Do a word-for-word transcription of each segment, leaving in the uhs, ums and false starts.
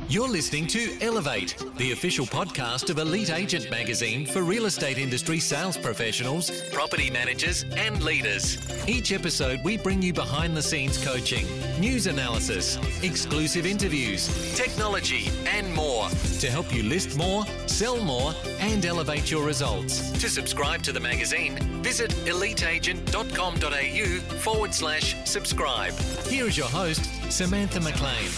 You're listening to Elevate, the official podcast of Elite Agent Magazine for real estate industry sales professionals, property managers and leaders. Each episode we bring you behind the scenes coaching, news analysis, exclusive interviews, technology and more to help you list more, sell more and elevate your results. To subscribe to the magazine, visit eliteagent.com.au forward slash subscribe. Here is your host, Samantha McLean.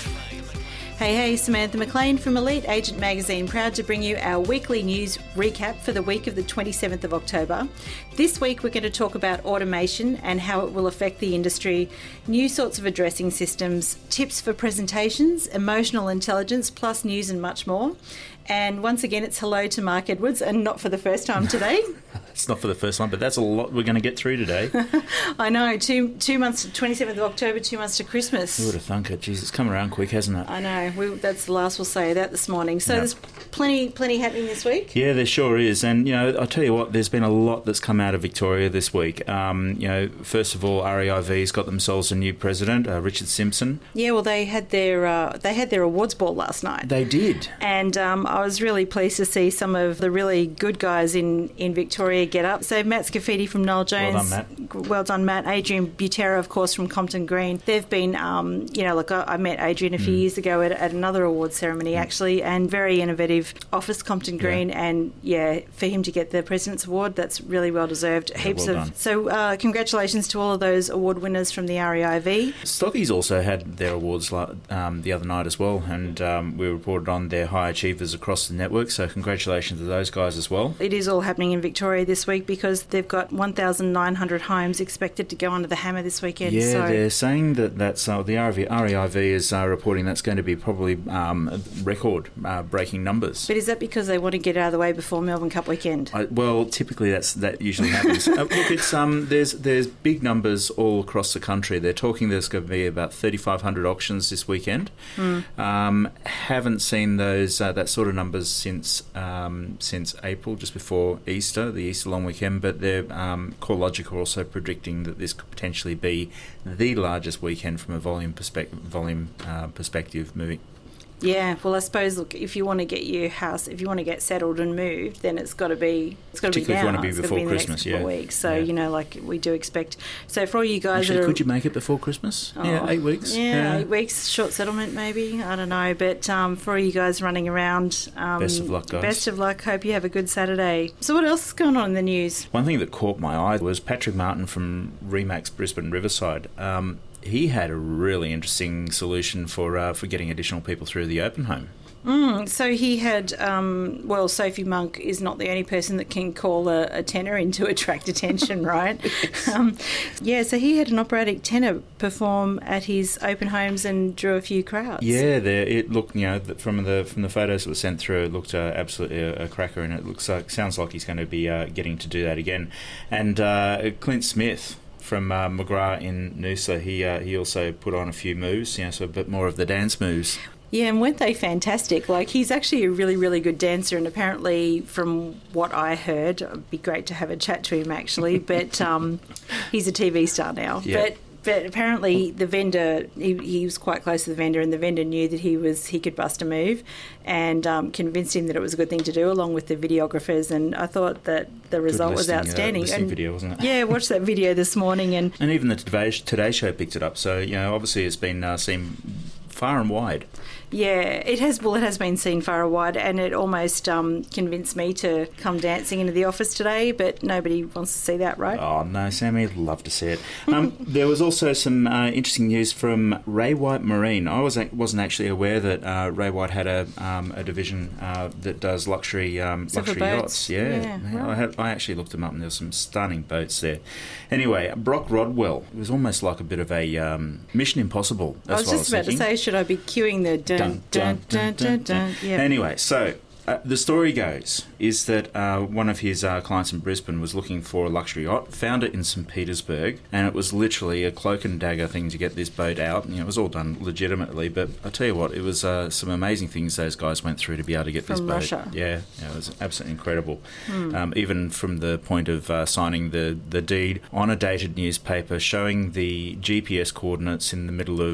Hey, hey, Samantha McLean from Elite Agent Magazine, proud to bring you our weekly news recap for the week of the twenty-seventh of October. This week we're going to talk about automation and how it will affect the industry, new sorts of addressing systems, tips for presentations, emotional intelligence, plus news and much more. And once again, it's hello to Mark Edwards, and not for the first time today. It's not for the first time, but that's a lot we're going to get through today. I know, two two months, twenty-seventh of October, two months to Christmas. Who would have thunk it? Jeez, it's come around quick, hasn't it? I know, we, that's the last we'll say that this morning. So yep. There's plenty plenty happening this week. Yeah, there sure is. And, you know, I'll tell you what, there's been a lot that's come out of Victoria this week. Um, you know, first of all, R E I V's got themselves a new president, uh, Richard Simpson. Yeah, well, they had their uh, they had their awards ball last night. They did. And um, I was really pleased to see some of the really good guys in, in Victoria get up. So Matt Scafidi from Noel Jones. Well done, Matt. Well done, Matt. Adrian Butera, of course, from Compton Green. They've been, um, you know, like I, I met Adrian a few mm. years ago at, at another award ceremony, mm. actually, and very innovative office, Compton Green. Yeah. And, yeah, for him to get the President's Award, that's really well deserved. Yeah, Heaps well of done. So uh, congratulations to all of those award winners from the R E I V. Stockies also had their awards um, the other night as well, and um, we reported on their high achievers across the network, so congratulations to those guys as well. It is all happening in Victoria this week because they've got one thousand nine hundred homes expected to go under the hammer this weekend. Yeah, so. They're saying that that's uh, the R E I V is uh, reporting that's going to be probably um, record-breaking uh, numbers. But is that because they want to get out of the way before Melbourne Cup weekend? I, well, typically that's that usually happens. uh, look, it's um, there's there's big numbers all across the country. They're talking there's going to be about thirty-five hundred auctions this weekend. Mm. Um, haven't seen those uh, that sort of numbers since um, since April, just before Easter, the Easter long weekend. But they're um, CoreLogic are also predicting that this could potentially be the largest weekend from a volume perspective. Volume uh, perspective, moving. Yeah, well, I suppose, look, if you want to get your house, if you want to get settled and moved, then it's got to be, it's got to be now. Particularly if you want to be it's before be in Christmas, the next yeah. Weeks. So, yeah. you know, like we do expect. So for all you guys Actually, that are... could you make it before Christmas? Oh, yeah, eight weeks. Yeah, yeah, eight weeks, short settlement maybe, I don't know. But um, for all you guys running around... Um, best of luck, guys. Best of luck. Hope you have a good Saturday. So what else is going on in the news? One thing that caught my eye was Patrick Martin from Remax Brisbane Riverside. Um, he had a really interesting solution for uh, for getting additional people through the open home. Mm, so he had, um, well, Sophie Monk is not the only person that can call a, a tenor in to attract attention, right? um, yeah, so he had an operatic tenor perform at his open homes and drew a few crowds. Yeah, there, it looked, you know, from the from the photos that were sent through, it looked uh, absolutely a, a cracker, and it looks like, sounds like he's going to be uh, getting to do that again. And uh, Clint Smith from uh, McGrath in Noosa, he uh, he also put on a few moves, you know, so a bit more of the dance moves. Yeah, and weren't they fantastic? Like, he's actually a really, really good dancer, and apparently, from what I heard, it'd be great to have a chat to him, actually, but um, he's a T V star now. Yeah. But but apparently the vendor, he, he was quite close to the vendor, and the vendor knew that he was he could bust a move and um, convinced him that it was a good thing to do, along with the videographers, and I thought that the result was outstanding. Uh, and, video, wasn't it? Yeah, I watched that video this morning. And, and even the Today, Today Show picked it up, so, you know, obviously it's been uh, seen far and wide. Yeah, it has. Well, it has been seen far and wide, and it almost um, convinced me to come dancing into the office today. But nobody wants to see that, right? Oh no, Sammy, I'd love to see it. Um, there was also some uh, interesting news from Ray White Marine. I was wasn't actually aware that uh, Ray White had a um, a division uh, that does luxury um, luxury yachts. Yeah, yeah right. I, had, I actually looked them up, and there were some stunning boats there. Anyway, Brock Rodwell. It was almost like a bit of a um, Mission Impossible. That's I was just what I about was thinking. to say, should I be cueing the dun dun dun dun dun? dun, dun. Yep. Anyway, so uh, the story goes is that uh, one of his uh, clients in Brisbane was looking for a luxury yacht, found it in Saint Petersburg, and it was literally a cloak and dagger thing to get this boat out. You know, it was all done legitimately, but I tell you what, it was uh, some amazing things those guys went through to be able to get from this boat. Russia. Yeah, yeah, it was absolutely incredible. Mm. Um, even from the point of uh, signing the, the deed on a dated newspaper, showing the G P S coordinates in the middle of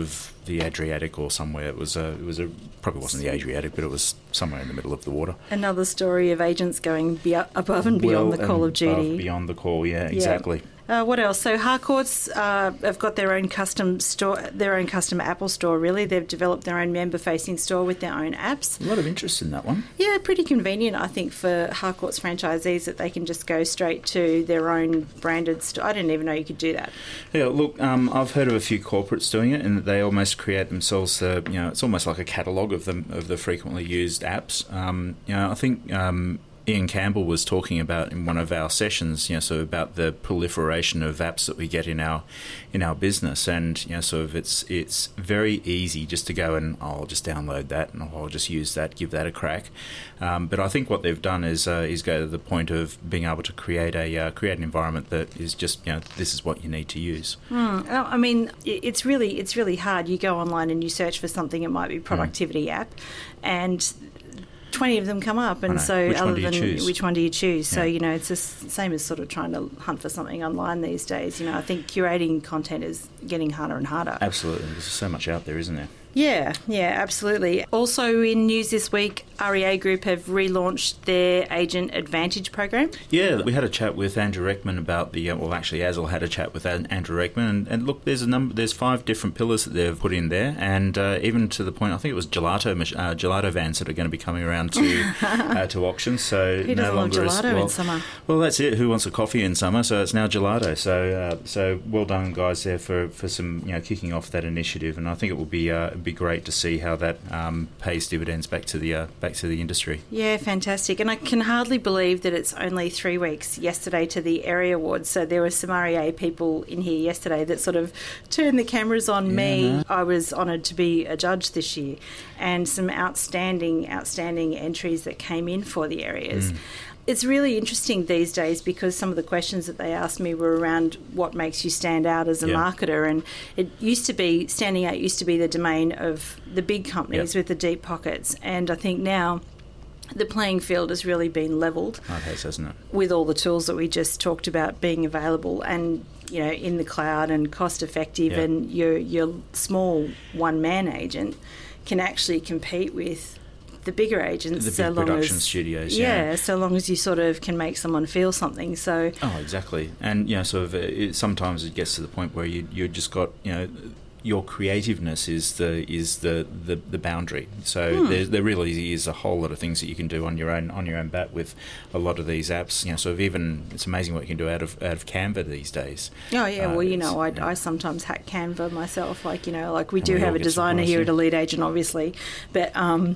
the Adriatic or somewhere. It was a, it was a probably wasn't the Adriatic, but it was somewhere in the middle of the water. Another story of agents going be- above and beyond well, the call of duty. Above, beyond the call, yeah, yeah. exactly. Uh, what else? So Harcourts uh, have got their own custom store, their own custom Apple store. Really, they've developed their own member-facing store with their own apps. A lot of interest in that one. Yeah, pretty convenient, I think, for Harcourts franchisees that they can just go straight to their own branded store. I didn't even know you could do that. Yeah, look, um, I've heard of a few corporates doing it, and they almost create themselves. Uh, you know, it's almost like a catalogue of them of the frequently used apps. Um, you know, I think. Um, Ian Campbell was talking about in one of our sessions, you know, sort of about the proliferation of apps that we get in our in our business, and you know, sort of it's it's very easy just to go and oh, I'll just download that and I'll just use that, give that a crack. Um, but I think what they've done is uh, is go to the point of being able to create a uh, create an environment that is just you know this is what you need to use. Mm, I mean, it's really it's really hard. You go online and you search for something. It might be productivity mm. app, and twenty of them come up, and so which other one than choose? which one do you choose? Yeah. So you know, it's the same as sort of trying to hunt for something online these days. You know, I think curating content is getting harder and harder. Absolutely, there's so much out there, isn't there? Yeah, yeah, absolutely. Also in news this week, R E A Group have relaunched their Agent Advantage program. Yeah, we had a chat with Andrew Reckman about the, uh, well actually Azil had a chat with Andrew Reckman, and, and look, there's a number, there's five different pillars that they've put in there, and uh, even to the point, I think it was gelato uh, gelato vans that are going to be coming around to uh, to auction, so Who doesn't no longer love gelato is, well, in summer? Well, that's it, who wants a coffee in summer, so it's now gelato, so uh, so well done guys there for, for some, you know, kicking off that initiative, and I think it will be uh, be great to see how that um, pays dividends back to the uh, back to the industry. Yeah, fantastic. And I can hardly believe that it's only three weeks yesterday to the Area Awards. So there were some R E A people in here yesterday that sort of turned the cameras on yeah, me. No. I was honoured to be a judge this year, and some outstanding, outstanding entries that came in for the areas. Mm. It's really interesting these days because some of the questions that they asked me were around what makes you stand out as a yeah. marketer, and it used to be, standing out used to be the domain of the big companies yep. with the deep pockets, and I think now the playing field has really been levelled. Oh, it has, hasn't it? With all the tools that we just talked about being available and, you know, in the cloud and cost effective, yep. and your your small one-man agent can actually compete with the bigger agents, the big so long production as, studios, yeah, yeah, so long as you sort of can make someone feel something. So, oh, exactly, and you know, sort of, it, sometimes it gets to the point where you you just got, you know, your creativeness is the is the, the, the boundary. So hmm. there, there really is a whole lot of things that you can do on your own on your own bat with a lot of these apps. You know, sort of even it's amazing what you can do out of out of Canva these days. Oh yeah, uh, well you know I, yeah. I sometimes hack Canva myself. Like you know, like we do we have a designer here at Elite Agent, obviously, but um,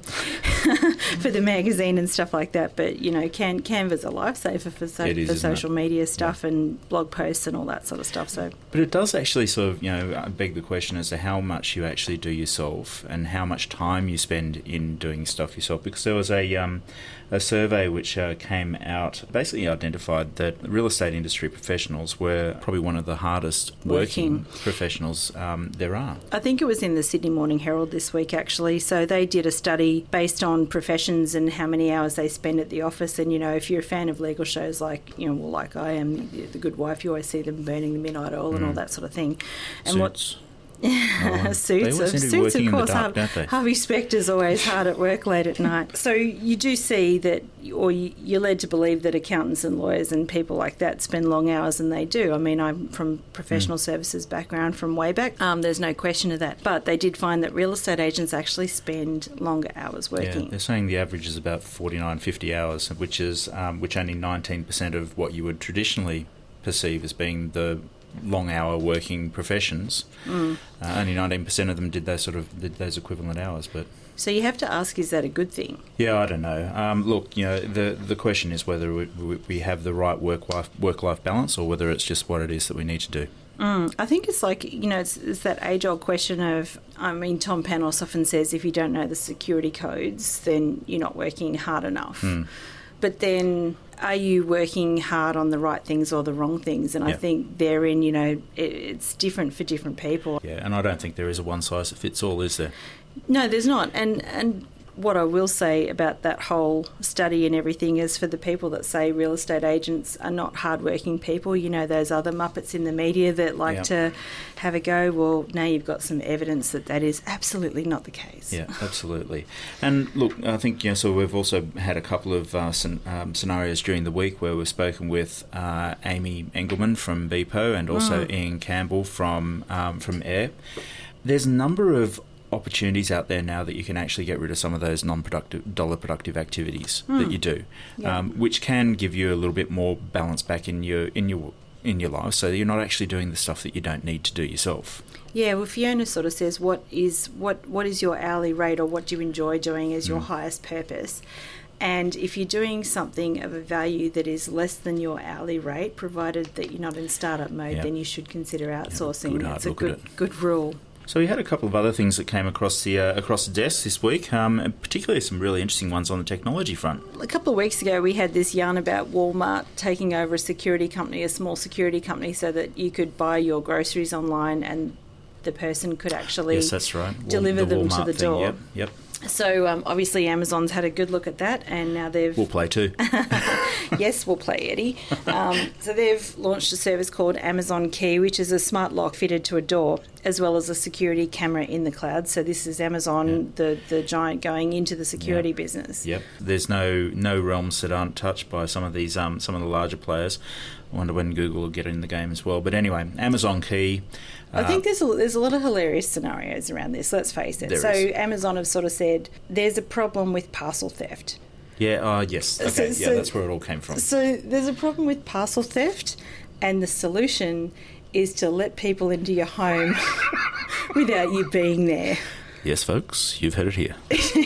for the magazine and stuff like that. But you know, Can Canva's a lifesaver for so, is, for social it? media stuff yeah. and blog posts and all that sort of stuff. So, but it does actually sort of you know beg the question as to how much you actually do yourself and how much time you spend in doing stuff yourself, because there was a um, a survey which uh, came out basically identified that real estate industry professionals were probably one of the hardest working, working professionals um, there are. I think it was in the Sydney Morning Herald this week actually, so they did a study based on professions and how many hours they spend at the office, and you know if you're a fan of legal shows like you know well like I am, The Good Wife, you always see them burning the midnight oil mm. and all that sort of thing. And Suits. what Oh, suits, of, suits of course. Dark, Harvey, Harvey Specter's always hard at work late at night. So you do see that, or you're led to believe that accountants and lawyers and people like that spend long hours, and they do. I mean, I'm from professional mm. services background from way back. Um, there's no question of that. But they did find that real estate agents actually spend longer hours working. Yeah, they're saying the average is about forty-nine, fifty hours, which is um, which only nineteen percent of what you would traditionally perceive as being the long hour working professions. Mm. Uh, only nineteen percent of them did those sort of did those equivalent hours. But so you have to ask, is that a good thing? Yeah, I don't know. Um, look, you know, the the question is whether we, we have the right work life work life balance, or whether it's just what it is that we need to do. Mm, I think it's like, you know, it's, it's that age-old question of, I mean, Tom Panos often says if you don't know the security codes, then you're not working hard enough. Mm. But then are you working hard on the right things or the wrong things? And yeah. I think therein, you know, it, it's different for different people. Yeah, and I don't think there is a one-size-that-fits-all, is there? No, there's not. And and what I will say about that whole study and everything is for the people that say real estate agents are not hardworking people, you know, those other muppets in the media that like yep. to have a go, well, now you've got some evidence that that is absolutely not the case. Yeah, absolutely. And look, I think, you know, so we've also had a couple of uh, sen- um, scenarios during the week where we've spoken with uh, Amy Engelman from B P O and also mm. Ian Campbell from um, from AIR. There's a number of opportunities out there now that you can actually get rid of some of those non-productive, dollar-productive activities mm. that you do, yeah. um, which can give you a little bit more balance back in your in your in your life, so that you're not actually doing the stuff that you don't need to do yourself. Yeah, well, Fiona sort of says, what is what what is your hourly rate, or what do you enjoy doing as your mm. highest purpose? And if you're doing something of a value that is less than your hourly rate, provided that you're not in startup mode, yep. then you should consider outsourcing. Yeah, good hard That's a look good at it. good rule. So we had a couple of other things that came across the uh, across the desk this week, um, and particularly some really interesting ones on the technology front. A couple of weeks ago, we had this yarn about Walmart taking over a security company, a small security company, so that you could buy your groceries online and the person could actually yes, that's right. deliver the them Walmart to the thing, door. Yep, yep. So um, obviously Amazon's had a good look at that, and now they've... We'll play too. Yes, we'll play, Eddie. Um, so they've launched a service called Amazon Key, which is a smart lock fitted to a door, as well as a security camera in the cloud. So this is Amazon, yeah. the, the giant, going into the security yep. business. Yep. There's no no realms that aren't touched by some of these um, some of the larger players. I wonder when Google will get in the game as well. But anyway, Amazon Key. I think there's a, there's a lot of hilarious scenarios around this, let's face it. There so is. Amazon have sort of said there's a problem with parcel theft. Yeah, uh, yes. Okay, so, yeah, so, that's where it all came from. So there's a problem with parcel theft, and the solution is to let people into your home without you being there. Yes, folks, you've heard it here.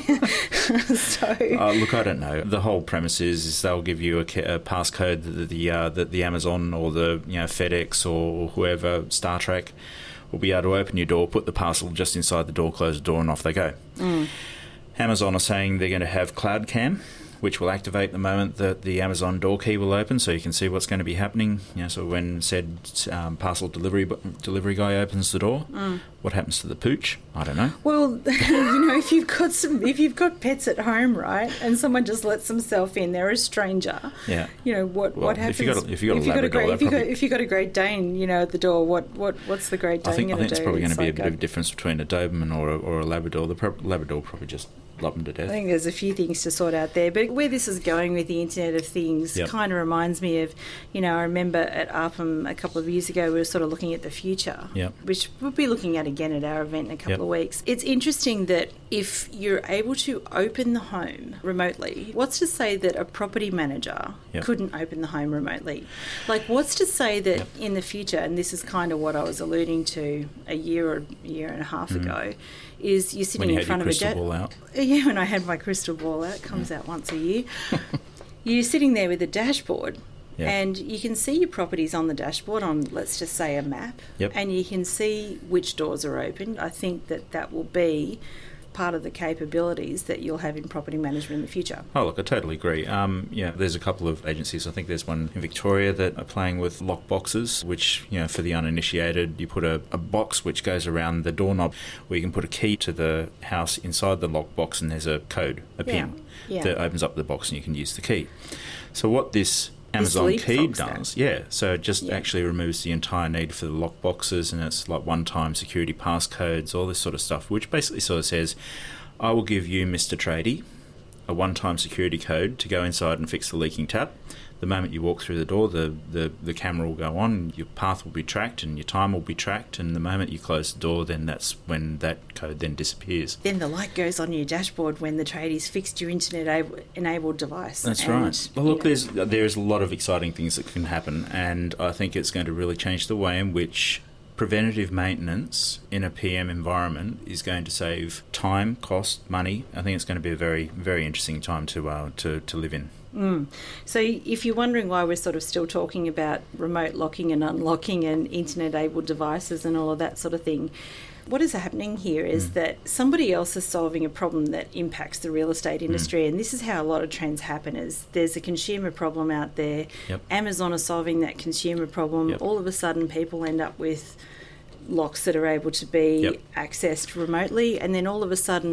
so, uh, look, I don't know. The whole premise is, is they'll give you a, a passcode that the uh, that the Amazon or the you know FedEx or whoever, Star Trek, will be able to open your door, put the parcel just inside the door, close the door, and off they go. Mm. Amazon are saying they're going to have Cloud Cam, which will activate the moment that the Amazon door key will open, so you can see what's going to be happening. You know, so when said um, parcel delivery delivery guy opens the door, mm. what happens to the pooch? I don't know. Well, you know, if you've got some, if you've got pets at home, right, and someone just lets themselves in, they're a stranger. Yeah. You know what? Well, what happens if you got if you got a Labrador, great, if you got probably... if you got a Great Dane, you know, at the door, what what what's the Great Dane I think I think do? it's probably going to be like a bit of a difference between a Doberman or a, or a Labrador. The pro- Labrador probably just love them to death. I think there's a few things to sort out there, but where this is going with the Internet of Things yep. kind of reminds me of, you know, I remember at A R P M a couple of years ago we were sort of looking at the future, yep. which we'll be looking at again at our event in a couple yep. of weeks. It's interesting that if you're able to open the home remotely, what's to say that a property manager yep. couldn't open the home remotely? Like, what's to say that yep. in the future, and this is kind of what I was alluding to a year or a year and a half mm. ago, is you're sitting when you in had front your of a crystal da- ball out. Yeah, when I had my crystal ball out, it comes yeah. out once a year. You're sitting there with a dashboard, yeah. and you can see your properties on the dashboard on, let's just say, a map, yep. and you can see which doors are open. I think that that will be part of the capabilities that you'll have in property management in the future. Oh, look, I totally agree. Um, yeah, there's a couple of agencies. I think there's one in Victoria that are playing with lock boxes, which, you know, for the uninitiated, you put a, a box which goes around the doorknob where you can put a key to the house inside the lock box, and there's a code, a pin, yeah. Yeah. that opens up the box and you can use the key. So what this Amazon Key does, yeah, so it just yeah. actually removes the entire need for the lock boxes, and it's like one-time security passcodes, all this sort of stuff, which basically sort of says, I will give you, Mister Tradie, a one-time security code to go inside and fix the leaking tap. The moment you walk through the door, the, the, the camera will go on, your path will be tracked and your time will be tracked, and the moment you close the door, then that's when that code then disappears. Then the light goes on your dashboard when the tradie's fixed your internet-enabled device. That's and, right. Well, look, know. there's there's a lot of exciting things that can happen, and I think it's going to really change the way in which preventative maintenance in a P M environment is going to save time, cost, money. I think it's going to be a very, very interesting time to uh, to, to live in. Mm. So if you're wondering why we're sort of still talking about remote locking and unlocking and internet-enabled devices and all of that sort of thing, what is happening here is mm. that somebody else is solving a problem that impacts the real estate industry, mm. and this is how a lot of trends happen, is there's a consumer problem out there, yep. Amazon are solving that consumer problem, yep. all of a sudden people end up with locks that are able to be yep. accessed remotely, and then all of a sudden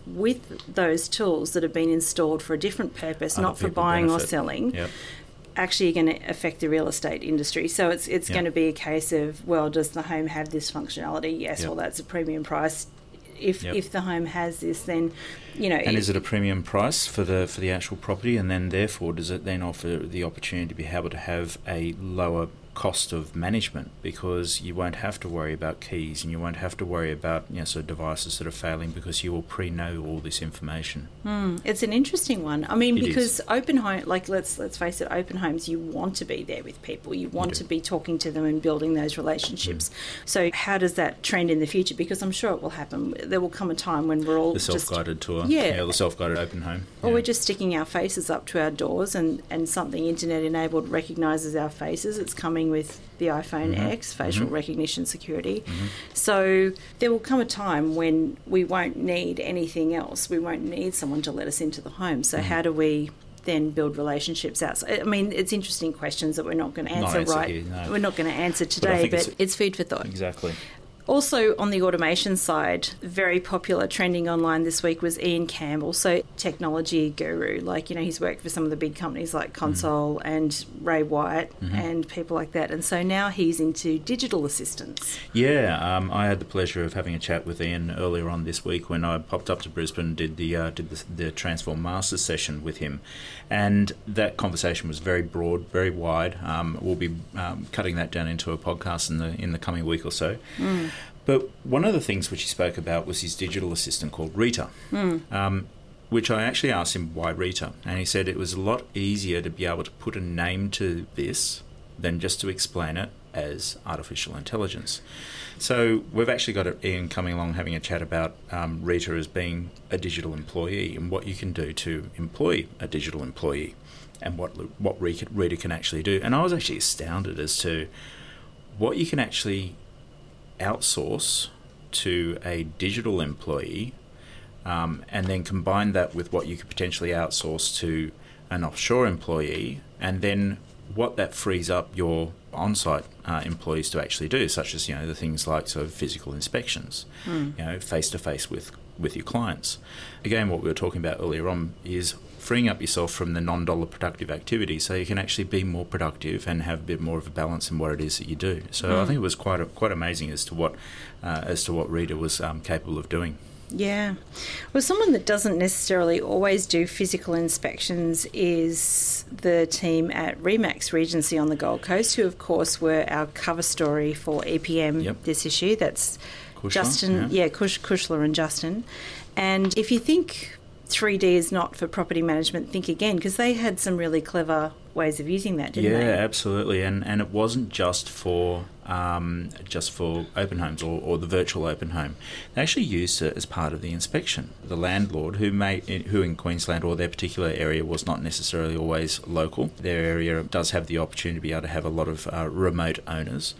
with those tools that have been installed for a different purpose, Other not for people buying benefit. or selling, Yep. actually going to affect the real estate industry. So it's it's Yep. going to be a case of, well, does the home have this functionality? Yes, Yep. well, that's a premium price. If Yep. if the home has this, then, you know... And is it a premium price for the for the actual property, and then therefore does it then offer the opportunity to be able to have a lower cost of management, because you won't have to worry about keys and you won't have to worry about, you know, sort of devices that are failing, because you will pre-know all this information. Mm, it's an interesting one. I mean, It because is. open home, like let's let's face it, open homes, you want to be there with people. You want do. to be talking to them and building those relationships. Mm. So how does that trend in the future? Because I'm sure it will happen. There will come a time when we're all The just... self-guided tour, Yeah. yeah, the self-guided open home. Or yeah. we're just sticking our faces up to our doors, and, and something internet-enabled recognises our faces. It's coming with the iPhone Mm-hmm. X, facial Mm-hmm. recognition security. Mm-hmm. So there will come a time when we won't need anything else. We won't need someone to let us into the home. So Mm-hmm. how do we then build relationships outside? I mean, it's interesting questions that we're not going to Not answer, answer right. here, no. We're not going to answer I today, think but, it's- it's food for thought. Exactly. Also, on the automation side, very popular trending online this week was Ian Campbell, so technology guru. Like, you know, he's worked for some of the big companies like Console mm. and Ray White mm-hmm. and people like that. And so now he's into digital assistants. Yeah, um, I had the pleasure of having a chat with Ian earlier on this week when I popped up to Brisbane and did the uh, did the, the Transform Masters session with him. And that conversation was very broad, very wide. Um, we'll be um, cutting that down into a podcast in the in the coming week or so. Mm. But one of the things which he spoke about was his digital assistant called Rita, mm. um, which I actually asked him why Rita. And he said it was a lot easier to be able to put a name to this than just to explain it as artificial intelligence. So we've actually got Ian coming along having a chat about um, Rita as being a digital employee and what you can do to employ a digital employee and what what Rita can actually do. And I was actually astounded as to what you can actually outsource to a digital employee, um, and then combine that with what you could potentially outsource to an offshore employee, and then what that frees up your on-site uh, employees to actually do, such as, you know, the things like sort of physical inspections, mm. you know, face-to-face with, with your clients. Again, what we were talking about earlier on is freeing up yourself from the non-dollar productive activities so you can actually be more productive and have a bit more of a balance in what it is that you do. So mm. I think it was quite a, quite amazing as to what uh, as to what Rita was um, capable of doing. Yeah. Well, someone that doesn't necessarily always do physical inspections is the team at Remax Regency on the Gold Coast, who, of course, were our cover story for E P M yep. this issue. That's Kushler, Justin, yeah, yeah Kush, Kushler and Justin. And if you think three D is not for property management, think again, because they had some really clever ways of using that, didn't yeah, they? Yeah, absolutely. And and it wasn't just for um, just for open homes or, or the virtual open home. They actually used it as part of the inspection. The landlord, who may who in Queensland or their particular area was not necessarily always local, their area does have the opportunity to be able to have a lot of uh, remote owners.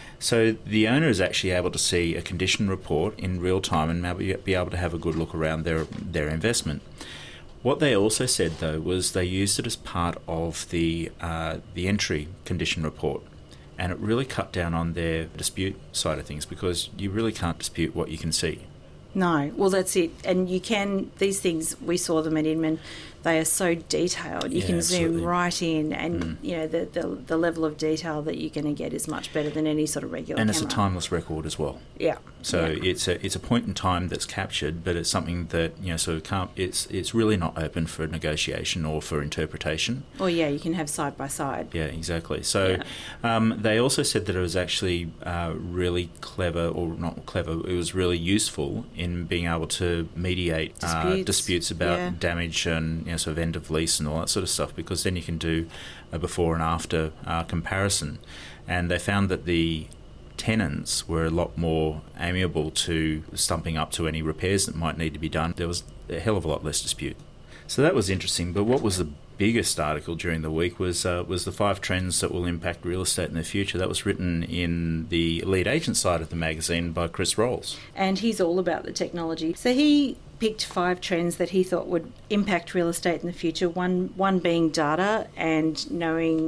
So the owner is actually able to see a condition report in real time and be able to have a good look around their their investment. What they also said, though, was they used it as part of the uh, the entry condition report, and it really cut down on their dispute side of things, because you really can't dispute what you can see. No, well, that's it. And you can, these things, we saw them at Inman, they are so detailed. You yeah, can absolutely. zoom right in, and, mm. you know, the, the the level of detail that you're going to get is much better than any sort of regular and camera. it's a timeless record as well. Yeah. So yeah. it's a it's a point in time that's captured, but it's something that, you know, sort of can't. It's it's really not open for negotiation or for interpretation. Or yeah, you can have side by side. Yeah, exactly. So yeah. Um, they also said that it was actually uh, really clever, or not clever. It was really useful in being able to mediate disputes, uh, disputes about yeah. damage and, you know, sort of end of lease and all that sort of stuff, because then you can do a before and after uh, comparison. And they found that the tenants were a lot more amiable to stumping up to any repairs that might need to be done. There was a hell of a lot less dispute. So that was interesting. But what was the biggest article during the week was uh, was the five trends that will impact real estate in the future. That was written in the lead agent side of the magazine by Chris Rolls. And he's all about the technology. So he picked five trends that he thought would impact real estate in the future. One one being data and knowing mm.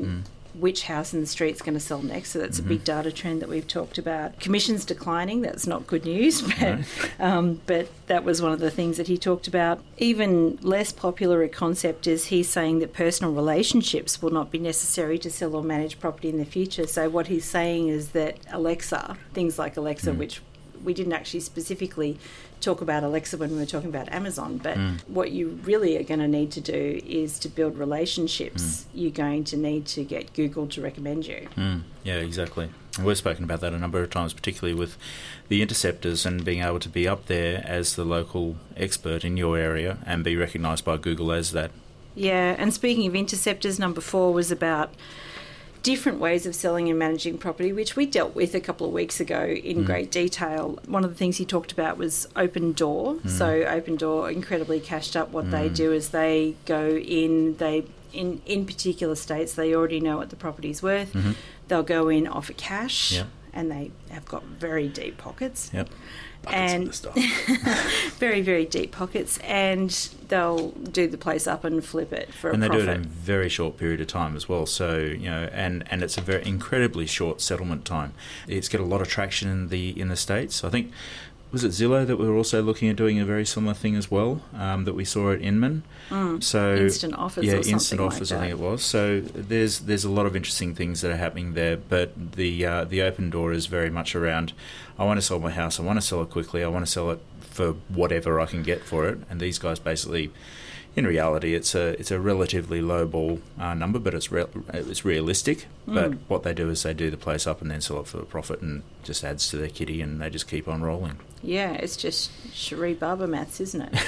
which house in the street is going to sell next. So that's mm-hmm. a big data trend that we've talked about. Commissions declining, that's not good news, but, no. um, but that was one of the things that he talked about. Even less popular a concept is he's saying that personal relationships will not be necessary to sell or manage property in the future. So what he's saying is that Alexa, things like Alexa, mm. which we didn't actually specifically talk about Alexa when we were talking about Amazon, but mm. what you really are going to need to do is to build relationships. Mm. You're going to need to get Google to recommend you. Mm. Yeah, exactly. We've spoken about that a number of times, particularly with the interceptors and being able to be up there as the local expert in your area and be recognised by Google as that. Yeah, and speaking of interceptors, number four was about different ways of selling and managing property, which we dealt with a couple of weeks ago in mm. great detail. One of the things he talked about was Open Door. Mm. So Open Door, incredibly cashed up. What mm. they do is they go in, they in, in particular states, they already know what the property's worth. Mm-hmm. They'll go in, offer cash, yep. and they have got very deep pockets. Yep. And very, very deep pockets, and they'll do the place up and flip it for a and profit. And they do it in a very short period of time as well. So, you know, and, and it's a very incredibly short settlement time. It's got a lot of traction in the in the States. I think, was it Zillow that we were also looking at doing a very similar thing as well, um, that we saw at Inman? Mm, so instant offers yeah, or something instant offers, like I think it was. So there's there's a lot of interesting things that are happening there, but the uh, the Open Door is very much around, I want to sell my house, I want to sell it quickly, I want to sell it for whatever I can get for it, and these guys basically, in reality, it's a it's a relatively low ball uh, number, but it's re- it's realistic. Mm. But what they do is they do the place up and then sell it for a profit, and just adds to their kitty, and they just keep on rolling. Yeah, it's just Cherie Barber maths, isn't it?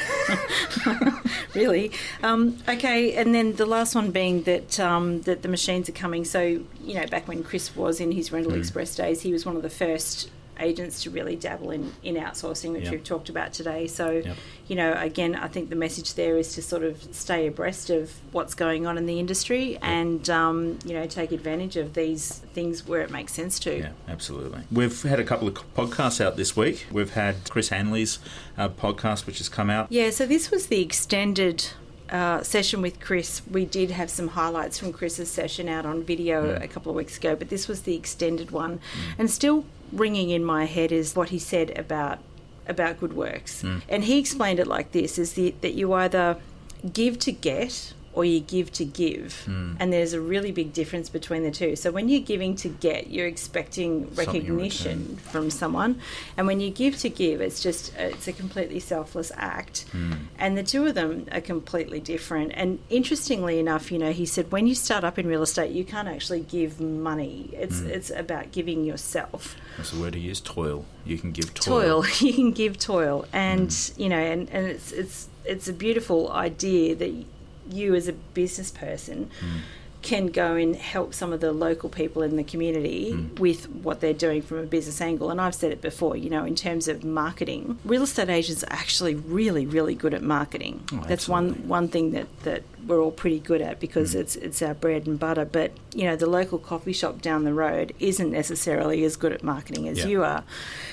Really. Um, okay, and then the last one being that um, that the machines are coming. So, you know, back when Chris was in his Rental mm. Express days, he was one of the first agents to really dabble in, in outsourcing, which yep. we've talked about today. So, yep. you know, again, I think the message there is to sort of stay abreast of what's going on in the industry yep. and, um, you know, take advantage of these things where it makes sense to. Yeah, absolutely. We've had a couple of podcasts out this week. We've had Chris Hanley's uh, podcast, which has come out. Yeah, so this was the extended Uh, session with Chris. We did have some highlights from Chris's session out on video mm. a couple of weeks ago, but this was the extended one. Mm. And still ringing in my head is what he said about about Good Works. Mm. And he explained it like this, is the, that you either give to get or you give to give. Mm. And there's a really big difference between the two. So when you're giving to get, you're expecting recognition from someone. And when you give to give, it's just, it's a completely selfless act. Mm. And the two of them are completely different. And interestingly enough, you know, he said when you start up in real estate, you can't actually give money. It's mm. it's about giving yourself. That's the word he used, toil. You can give toil. Toil. You can give toil. And, mm. you know, and, and it's, it's, it's a beautiful idea that you as a business person mm. can go and help some of the local people in the community mm. with what they're doing from a business angle. And I've said it before, you know, in terms of marketing, real estate agents are actually really, really good at marketing. Oh, That's one, one thing that, that we're all pretty good at because mm. it's it's our bread and butter. But, you know, the local coffee shop down the road isn't necessarily as good at marketing as yeah. you are.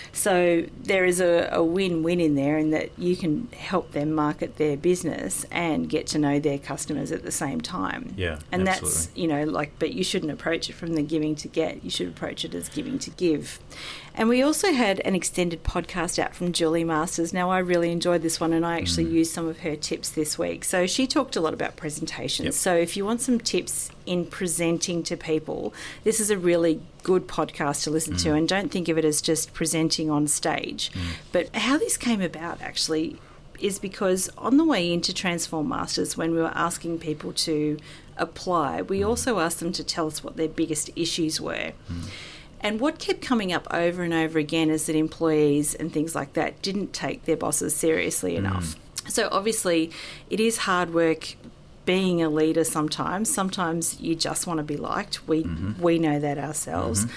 So there is a, a win-win in there in that you can help them market their business and get to know their customers at the same time. Yeah, and absolutely. That's, you know, like, but you shouldn't approach it from the giving to get. You should approach it as giving to give. And we also had an extended podcast out from Julie Masters. Now, I really enjoyed this one and I actually mm. used some of her tips this week. So she talked a lot about presentations. Yep. So if you want some tips in presenting to people, this is a really good podcast to listen mm. to, and don't think of it as just presenting on stage. Mm. But how this came about actually is because on the way into Transform Masters, when we were asking people to apply, we mm. also asked them to tell us what their biggest issues were. Mm. And what kept coming up over and over again is that employees and things like that didn't take their bosses seriously mm. enough. So obviously it is hard work being a leader sometimes. Sometimes you just want to be liked. We mm-hmm. we know that ourselves. Mm-hmm.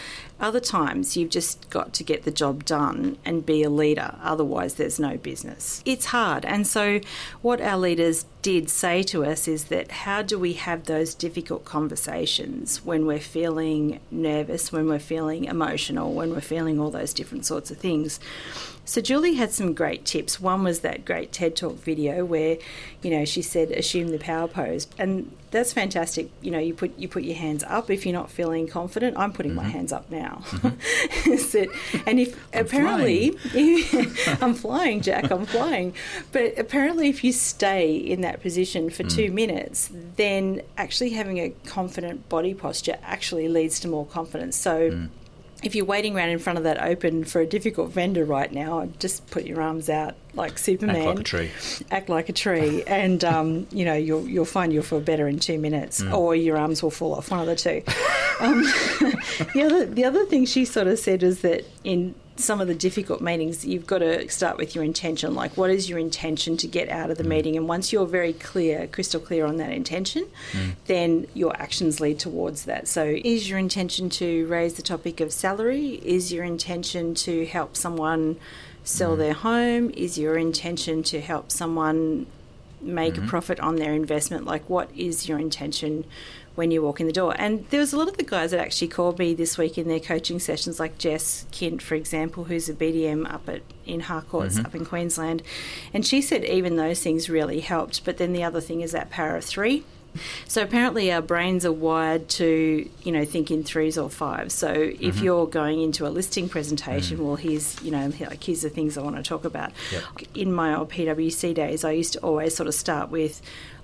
Other times you've just got to get the job done and be a leader, otherwise there's no business. It's hard. And so what our leaders did say to us is that how do we have those difficult conversations when we're feeling nervous, when we're feeling emotional, when we're feeling all those different sorts of things. So Julie had some great tips. One was that great TED Talk video where, you know, she said, assume the power pose. And that's fantastic. You know, you put you put your hands up if you're not feeling confident. I'm putting mm-hmm. my hands up now. Mm-hmm. So, and if I'm apparently, flying. I'm flying, Jack, I'm flying. But apparently if you stay in that position for mm. two minutes, then actually having a confident body posture actually leads to more confidence. So mm. if you're waiting around in front of that open for a difficult vendor right now, just put your arms out like Superman. Act like a tree. Act like a tree, and um, you know you'll you'll find you'll feel better in two minutes, mm. or your arms will fall off. One of the two. um, the other the other thing she sort of said is that in some of the difficult meetings, you've got to start with your intention. Like, what is your intention to get out of the mm. meeting? And once you're very clear, crystal clear on that intention, mm. then your actions lead towards that. So is your intention to raise the topic of salary? Is your intention to help someone sell mm. their home? Is your intention to help someone make mm-hmm. a profit on their investment? Like, what is your intention when you walk in the door? And there was a lot of the guys that actually called me this week in their coaching sessions, like Jess Kint, for example, who's a B D M up at in Harcourts mm-hmm. up in Queensland. And she said even those things really helped. But then the other thing is that power of three. So apparently our brains are wired to, you know, think in threes or fives. So if mm-hmm. you're going into a listing presentation, mm. well, here's, you know, like here's the things I want to talk about. Yep. In my old P W C days, I used to always sort of start with,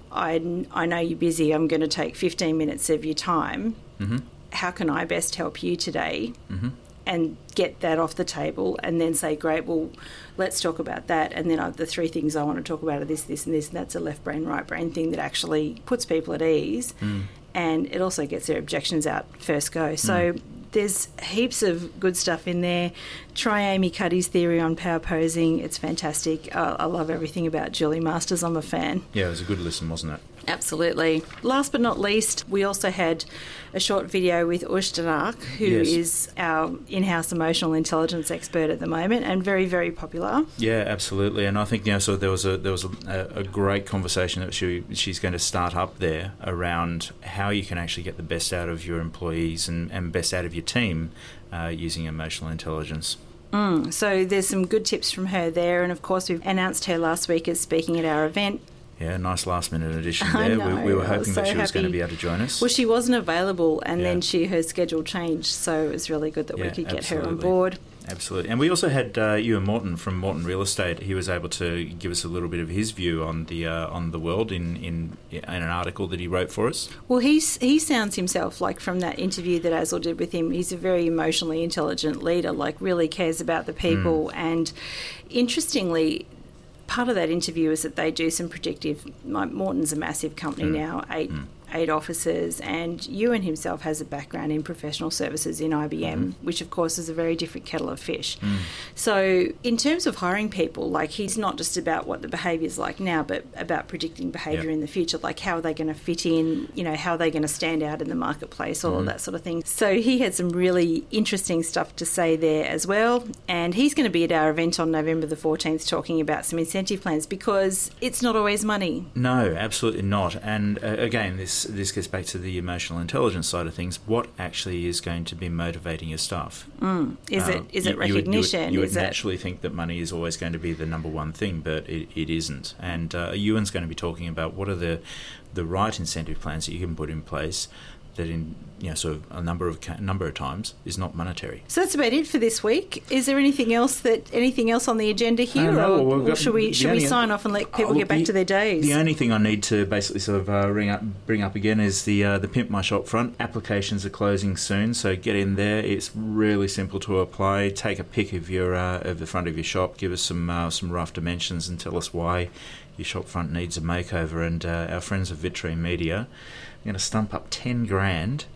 I, I know you're busy, I'm going to take fifteen minutes of your time. Mm-hmm. How can I best help you today? Mm-hmm. And get that off the table, and then say, great, well, let's talk about that. And then uh, the three things I want to talk about are this, this and this, and that's a left brain, right brain thing that actually puts people at ease. Mm. And it also gets their objections out first go. So mm. there's heaps of good stuff in there. Try Amy Cuddy's theory on power posing. It's fantastic. Uh, I love everything about Julie Masters. I'm a fan. Yeah, it was a good listen, wasn't it? Absolutely. Last but not least, we also had a short video with Ush Danak, who yes. is our in-house emotional intelligence expert at the moment, and very, very popular. Yeah, absolutely. And I think, you know, so there was a there was a, a great conversation that she she's going to start up there around how you can actually get the best out of your employees and, and best out of your team uh, using emotional intelligence. Mm, so there's some good tips from her there, and of course we've announced her last week as speaking at our event. Yeah, nice last-minute addition there. I know, we, we were hoping so that she happy. was going to be able to join us. Well, she wasn't available, and yeah. then she her schedule changed, so it was really good that yeah, we could get absolutely. her on board. Absolutely. And we also had uh, Ewan Morton from Morton Real Estate. He was able to give us a little bit of his view on the uh, on the world in, in in an article that he wrote for us. Well, he's, he sounds himself, like from that interview that Azil did with him, he's a very emotionally intelligent leader, like really cares about the people. Mm. And interestingly, part of that interview is that they do some predictive. Morton's a massive company mm. now, eight mm. eight offices, and Ewan himself has a background in professional services in I B M, mm-hmm. which of course is a very different kettle of fish. Mm. So in terms of hiring people, like he's not just about what the behaviour is like now, but about predicting behaviour yep. in the future, like how are they going to fit in, you know, how are they going to stand out in the marketplace, all mm. of that sort of thing. So he had some really interesting stuff to say there as well, and he's going to be at our event on November the fourteenth talking about some incentive plans, because it's not always money. No, absolutely not. And uh, again, this this gets back to the emotional intelligence side of things. What actually is going to be motivating your staff? Mm. Is uh, it is you, it recognition? You would, you would is naturally it... think that money is always going to be the number one thing, but it, it isn't. And uh, Ewan's going to be talking about what are the the right incentive plans that you can put in place that in you know sort of a number of a number of times is not monetary. So that's about it for this week. Is there anything else that anything else on the agenda here, know, or, well, or should we should we sign off and let people oh, get back the, to their days? The only thing I need to basically sort of uh, ring up, bring up again is the uh, the Pimp My Shop front. Applications are closing soon, so get in there. It's really simple to apply. Take a pic of your uh, of the front of your shop. Give us some uh, some rough dimensions and tell us why your shop front needs a makeover. And uh, our friends of Vitrine Media are going to stump up ten grand.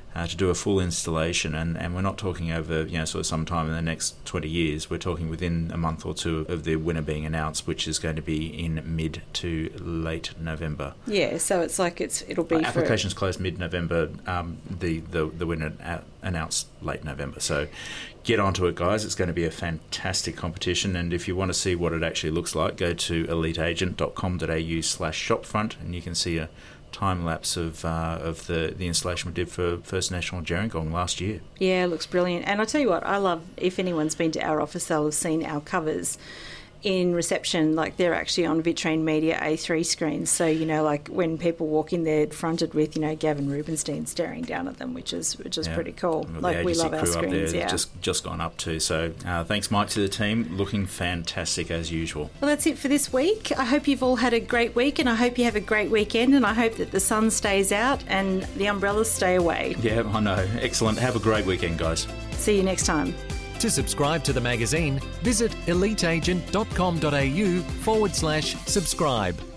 uh, to do a full installation, and, and we're not talking over, you know, sort of sometime in the next twenty years. We're talking within a month or two of the winner being announced, which is going to be in mid to late November. Yeah, so it's like it's it'll be uh, for... Applications closed mid-November, um, the, the, the winner a- announced late November. So get onto it, guys. It's going to be a fantastic competition, and if you want to see what it actually looks like, go to eliteagent.com.au slash shopfront, and you can see a time lapse of uh, of the, the installation we did for First National Gerringong last year. Yeah, it looks brilliant. And I'll tell you what, I love, if anyone's been to our office, they'll have seen our covers in reception, like they're actually on Vitrine Media A three screens. So, you know, like when people walk in, they're fronted with, you know, Gavin Rubinstein staring down at them, which is which is yeah. pretty cool. Like we love our screens. Yeah, just just gone up too. So uh, thanks, Mike, to the team. Looking fantastic as usual. Well, that's it for this week. I hope you've all had a great week, and I hope you have a great weekend, and I hope that the sun stays out and the umbrellas stay away. Yeah, I know. Excellent. Have a great weekend, guys. See you next time. To subscribe to the magazine, visit eliteagent.com.au forward slash subscribe.